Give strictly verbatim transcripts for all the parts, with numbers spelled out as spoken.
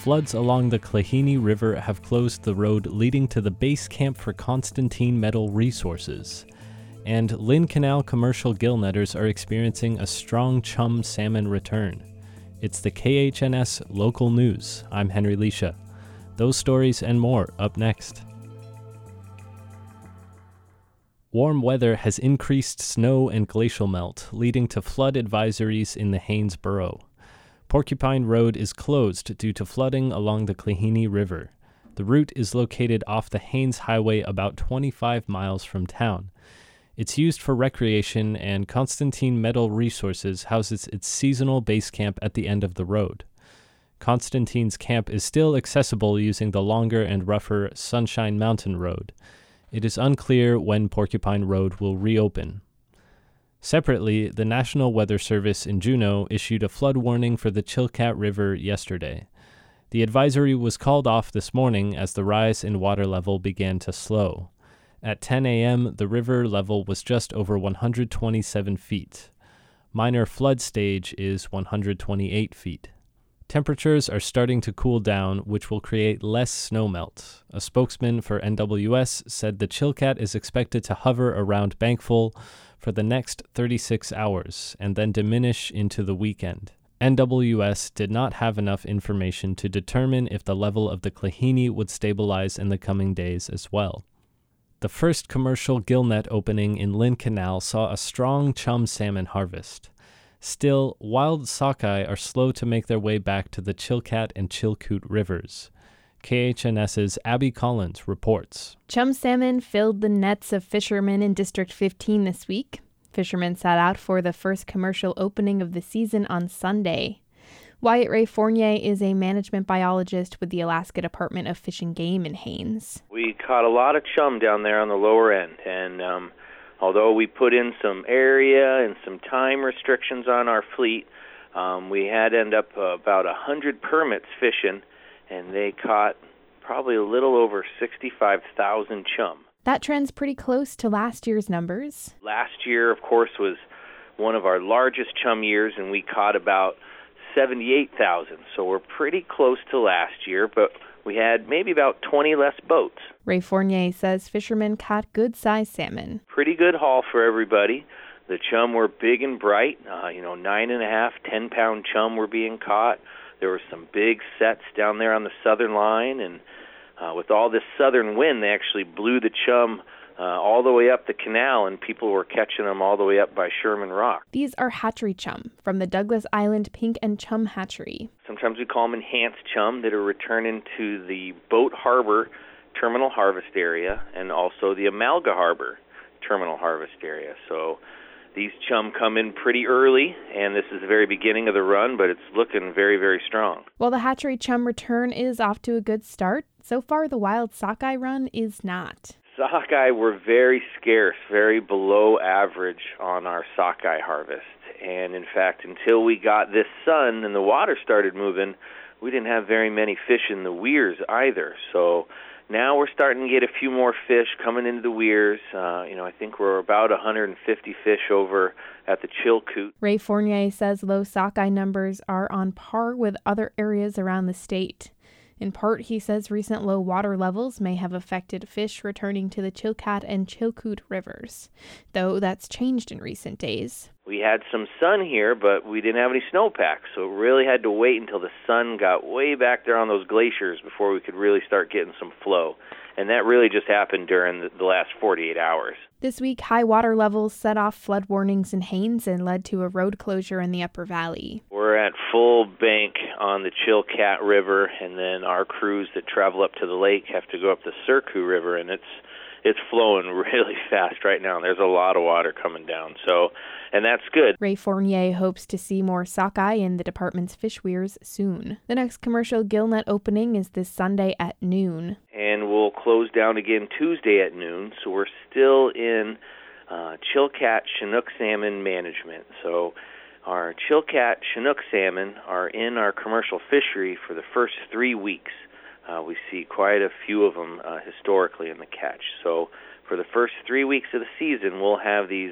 floods along the Klehini River have closed the road leading to the base camp for Constantine Metal Resources. And Lynn Canal commercial gill netters are experiencing a strong chum salmon return. It's the K H N S Local News. I'm Henry Leisha. Those stories and more up next. Warm weather has increased snow and glacial melt, leading to flood advisories in the Haines Borough. Porcupine Road is closed due to flooding along the Klehini River. The route is located off the Haines Highway about twenty-five miles from town. It's used for recreation, and Constantine Metal Resources houses its seasonal base camp at the end of the road. Constantine's camp is still accessible using the longer and rougher Sunshine Mountain Road. It is unclear when Porcupine Road will reopen. Separately, the National Weather Service in Juneau issued a flood warning for the Chilkat River yesterday. The advisory was called off this morning as the rise in water level began to slow. At ten a.m., the river level was just over one hundred twenty-seven feet. Minor flood stage is one hundred twenty-eight feet. Temperatures are starting to cool down, which will create less snowmelt. A spokesman for N W S said the Chilkat is expected to hover around Bankfull for the next thirty-six hours and then diminish into the weekend. N W S did not have enough information to determine if the level of the Klehini would stabilize in the coming days as well. The first commercial gill net opening in Lynn Canal saw a strong chum salmon harvest. Still, wild sockeye are slow to make their way back to the Chilkat and Chilkoot rivers. KHNS's Abby Collins reports. Chum salmon filled the nets of fishermen in District fifteen this week. Fishermen sat out for the first commercial opening of the season on Sunday. Wyatt Ray Fournier is a management biologist with the Alaska Department of Fish and Game in Haines. We caught a lot of chum down there on the lower end, and um, although we put in some area and some time restrictions on our fleet, um, we had end up uh, about one hundred permits fishing, and they caught probably a little over sixty-five thousand chum. That trend's pretty close to last year's numbers. Last year, of course, was one of our largest chum years, and we caught about seventy-eight thousand. So we're pretty close to last year, but we had maybe about twenty less boats. Ray Fournier says fishermen caught good-sized salmon. Pretty good haul for everybody. The chum were big and bright. Uh, you know, nine and a half, ten-pound chum were being caught. There were some big sets down there on the southern line, and uh, with all this southern wind, they actually blew the chum uh, all the way up the canal, and people were catching them all the way up by Sherman Rock. These are hatchery chum from the Douglas Island Pink and Chum Hatchery. Sometimes we call them enhanced chum that are returning to the Boat Harbor Terminal Harvest Area and also the Amalga Harbor Terminal Harvest Area. So these chum come in pretty early, and this is the very beginning of the run, but it's looking very, very strong. While the hatchery chum return is off to a good start, so far the wild sockeye run is not. Sockeye were very scarce, very below average on our sockeye harvest. And in fact, until we got this sun and the water started moving, we didn't have very many fish in the weirs either. So now we're starting to get a few more fish coming into the weirs. Uh, you know, I think we're about one hundred fifty fish over at the Chilkoot. Ray Fournier says low sockeye numbers are on par with other areas around the state. In part, he says recent low water levels may have affected fish returning to the Chilkat and Chilkoot rivers, though that's changed in recent days. We had some sun here, but we didn't have any snowpack, so we really had to wait until the sun got way back there on those glaciers before we could really start getting some flow. And that really just happened during the, the last forty-eight hours. This week, high water levels set off flood warnings in Haines and led to a road closure in the Upper Valley. We're at full bank on the Chilkat River, and then our crews that travel up to the lake have to go up the Surku River, and it's it's flowing really fast right now. There's a lot of water coming down, so and that's good. Ray Fournier hopes to see more sockeye in the department's fish weirs soon. The next commercial gill net opening is this Sunday at noon. And we'll close down again Tuesday at noon, so we're still in uh, Chilkat Chinook salmon management. So our Chilkat Chinook salmon are in our commercial fishery for the first three weeks. Uh, we see quite a few of them uh, historically in the catch. So for the first three weeks of the season, we'll have these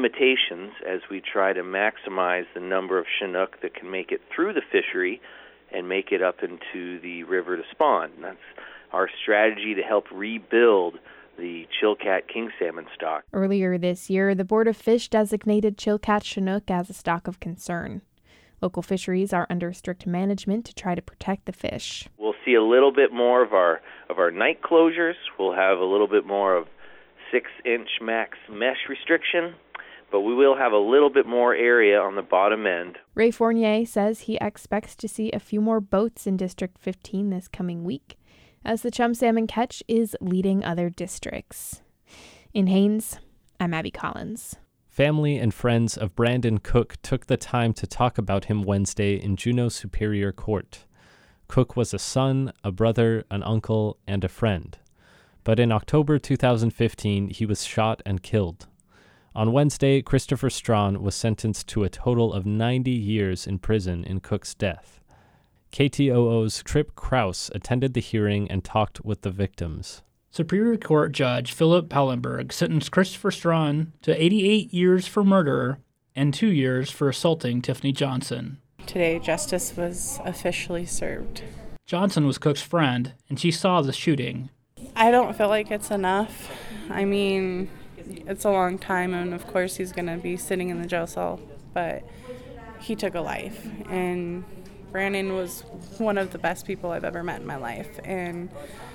limitations as we try to maximize the number of Chinook that can make it through the fishery and make it up into the river to spawn. And that's our strategy to help rebuild the Chilkat king salmon stock. Earlier this year, the Board of Fish designated Chilkat Chinook as a stock of concern. Local fisheries are under strict management to try to protect the fish. We'll see a little bit more of our of our night closures. We'll have a little bit more of six-inch max mesh restriction, but we will have a little bit more area on the bottom end. Ray Fournier says he expects to see a few more boats in District fifteen this coming week, as the chum salmon catch is leading other districts. In Haines, I'm Abby Collins. Family and friends of Brandon Cook took the time to talk about him Wednesday in Juneau Superior Court. Cook was a son, a brother, an uncle, and a friend. But in October two thousand fifteen, he was shot and killed. On Wednesday, Christopher Strawn was sentenced to a total of ninety years in prison in Cook's death. K T O O's Tripp Kraus attended the hearing and talked with the victims. Superior Court Judge Philip Pallenberg sentenced Christopher Strawn to eighty-eight years for murder and two years for assaulting Tiffany Johnson. Today, justice was officially served. Johnson was Cook's friend, and she saw the shooting. I don't feel like it's enough. I mean, it's a long time, and of course he's going to be sitting in the jail cell, but he took a life, and Brandon was one of the best people I've ever met in my life, and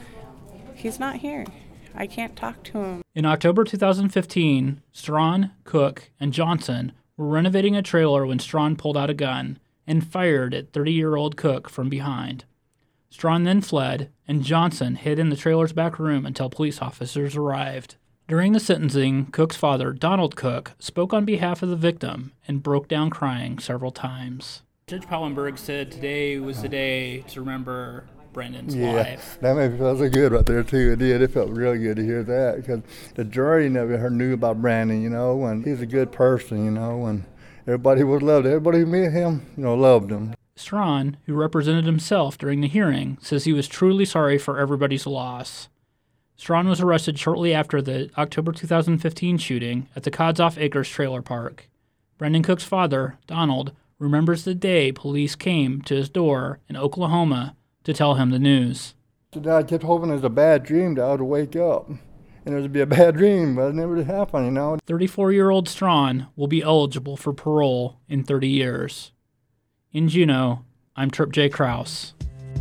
he's not here. I can't talk to him. In October two thousand fifteen, Strawn, Cook, and Johnson were renovating a trailer when Strawn pulled out a gun and fired at thirty-year-old Cook from behind. Strawn then fled, and Johnson hid in the trailer's back room until police officers arrived. During the sentencing, Cook's father, Donald Cook, spoke on behalf of the victim and broke down crying several times. Judge Pallenberg said today was the day to remember Brandon's yeah, life. That made me feel so good right there, too. It did. It felt really good to hear that, because the jury never knew about Brandon, you know, and he's a good person, you know, and everybody would love him. Everybody who met him, you know, loved him. Strawn, who represented himself during the hearing, says he was truly sorry for everybody's loss. Strawn was arrested shortly after the October two thousand fifteen shooting at the Kodzoff Acres trailer park. Brandon Cook's father, Donald, remembers the day police came to his door in Oklahoma to tell him the news. I kept hoping it was a bad dream that I would wake up, and it would be a bad dream, but it never did happen, you know. thirty-four-year-old Strawn will be eligible for parole in thirty years. In Juneau, I'm Tripp J. Kraus.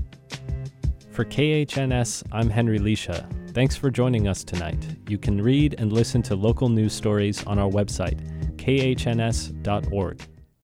For K H N S, I'm Henry Leisha. Thanks for joining us tonight. You can read and listen to local news stories on our website, k h n s dot org.